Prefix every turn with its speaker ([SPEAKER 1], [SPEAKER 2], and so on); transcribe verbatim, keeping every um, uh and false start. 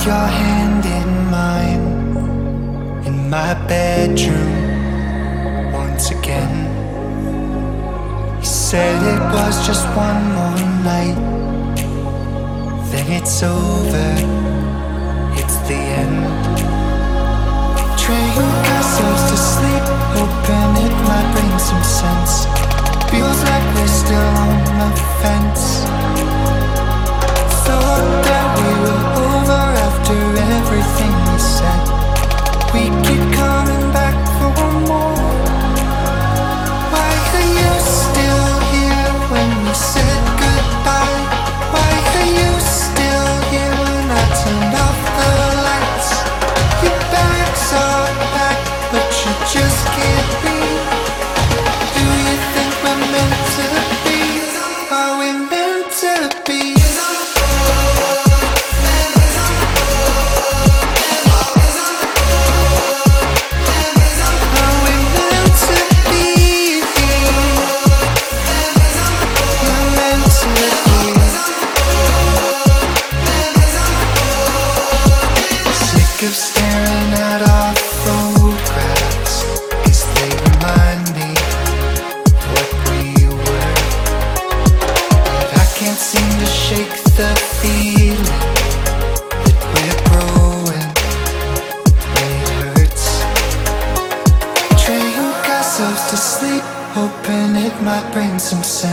[SPEAKER 1] your hand in mine in my bedroom once again. You said it was just one more night, then it's over, it's the end. Train ourselves to sleep, hoping it might bring some sense. Feels like we're still on the fence. Thought that we were over after everything we said. We keep coming back for more. Why are you still here when we said goodbye? Why are you still here when I turned off the lights? Your bags are packed, but you just can't leave. Do you think we're meant to be? Are we meant to be? Of staring at our photographs, 'cause they remind me what we were. But I can't seem to shake the feeling that we're growing, and it hurts. Train ourselves to sleep, hoping it might bring some sense.